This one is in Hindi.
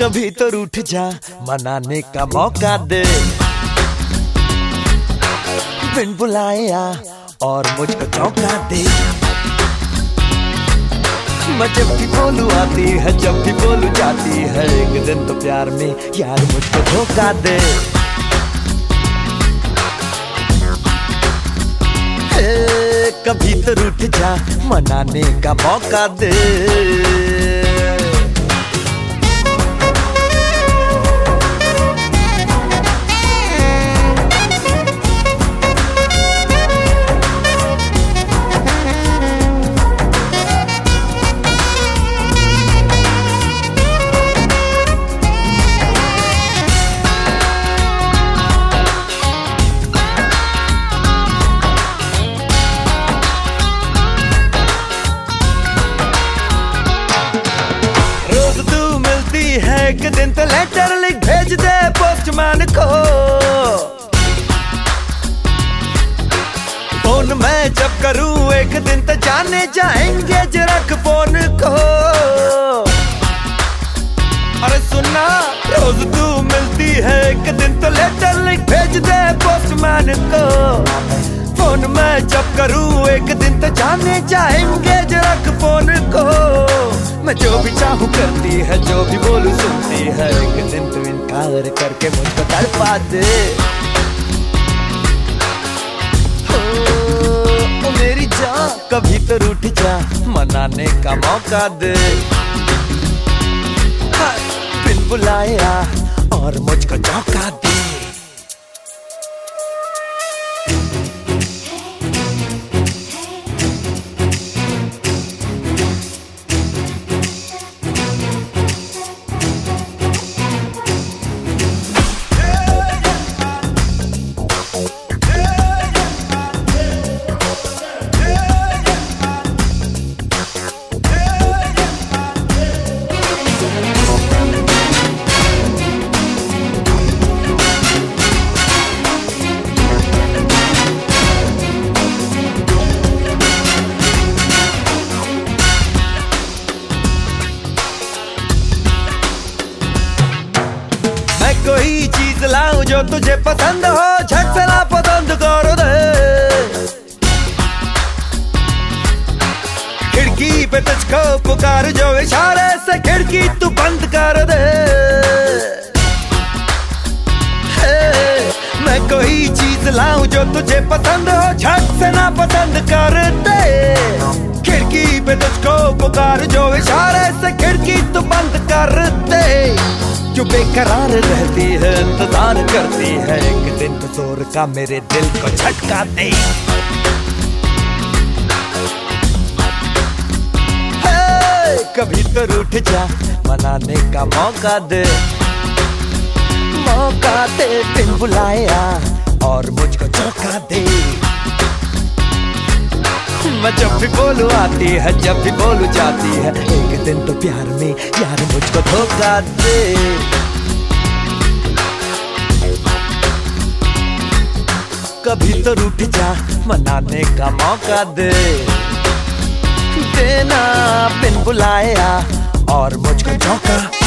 कभी तो रूठ जा, मनाने का मौका दे। बिन बुलाया और मुझको चौंका दे। मैं जब भी बोलूं आती है, जब भी बोलूं जाती है। एक दिन तो प्यार में यार मुझको धोखा दे। कभी तो रूठ जा, मनाने का मौका दे। एक दिन तो लेटर लिख भेज दे पोस्टमैन को। फोन मैं जब करूं एक दिन तो जाने जाएंगे रख फोन को। अरे सुनना, रोज तू मिलती है, एक दिन तो लेटर लिख भेज दे पोस्टमैन को। फोन मैं जब करूं एक दिन तो जाने जाएंगे रख फोन को। मैं जो भी चाहूँ करती है, जो भी बोलूं सुनती है। एक दिन तो इनकार करके मुझको तड़पा दे। ओ मेरी जान, कभी तो रूठ जा, मनाने का मौका दे। बिन बुलाया और मुझको चौंका दे। कोई चीज लाऊं जो तुझे पसंद हो, झट से ना पसंद कर दे। खिड़की पे तुझको पुकार जो इशारे से खिड़की तू बंद कर दे। मैं कोई चीज लाऊं जो तुझे पसंद हो, झट से ना पसंद कर दे। खिड़की पे तुझको पुकार जो इशारे से खिड़की तू बंद कर दे। जो बेकरार रहती है, इंतजार करती है। एक दिन तो जोर का मेरे दिल को झटका दे। कभी तो रूठ जा, मनाने का मौका दे। मौका दे, बिन बुलाया और मुझको चौंका दे। मैं जब भी बोलूं आती है, जब भी बोलूं जाती है। एक दिन तो प्यार में यार मुझको धोखा दे। कभी तो रूठ जा, मनाने का मौका दे। देना बिन बुलाया और मुझको चौंका